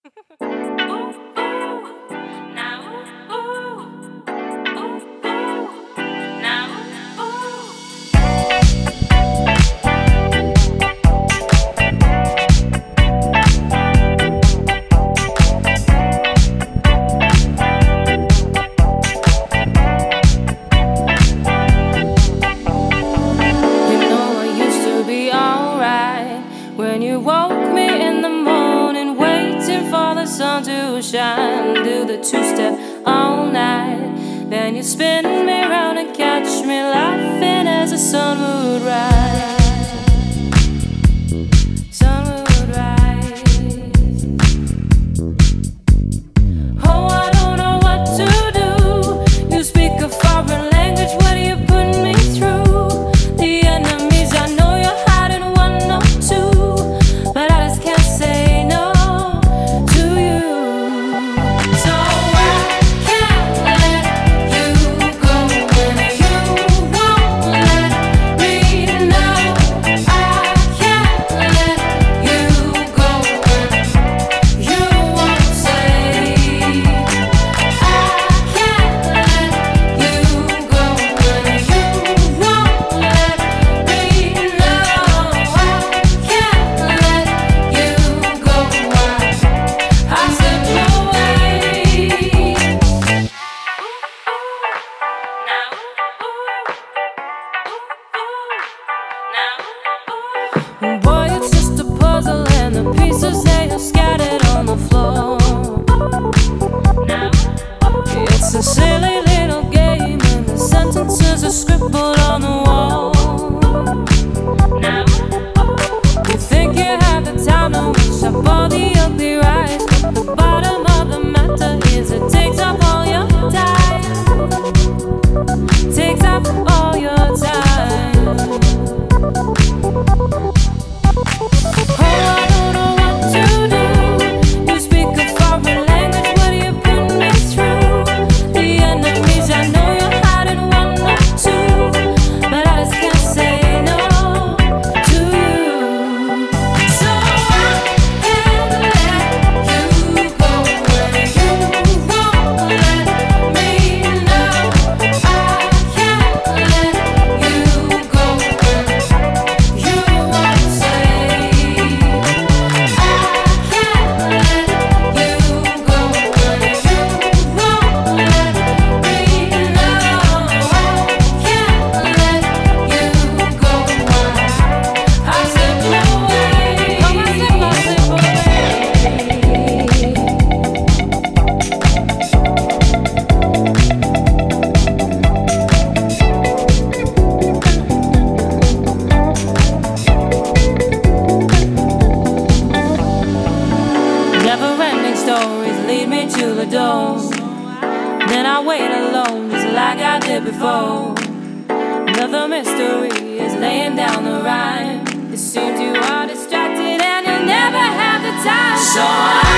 When you woke me in the morning, waiting for the sun to shine, do the two-step all night. Then you spin me round and catch me laughing as the sun would rise. Sun would rise. Oh, I don't know what to do. You speak a foreign language, what do you put me through? The enemies, I know you're hiding one or two, but I just can't say no to you. So I can't let you go when you won't let me know. I can't let you go when you won't say. I can't let you go when you won't let me know. I can't let you go. I slip away. Boy, it's just a puzzle and the pieces they are scattered on the floor. It's a silly little game and the sentences are scribbled on the wall. You think you have the time to wish up all the ugly rights, but the bottom of the matter is it takes up all your time. Takes up all your time. Oh, I don't know what to do. You speak a foreign language, what do you put me through? The enemies, I know you're hiding one or two, but I just can't say no to you. So I can't let you go when you won't let me know. I can't let you go when you won't say. I can't let you go when you won't let me know. I can't let you go. I slip away. Oh, I slip away. Never-ending stories lead me to the door. Then I wait alone, just like I did before. Another mystery is laying down the rhyme. It seems you are distracted and you'll never have the time. So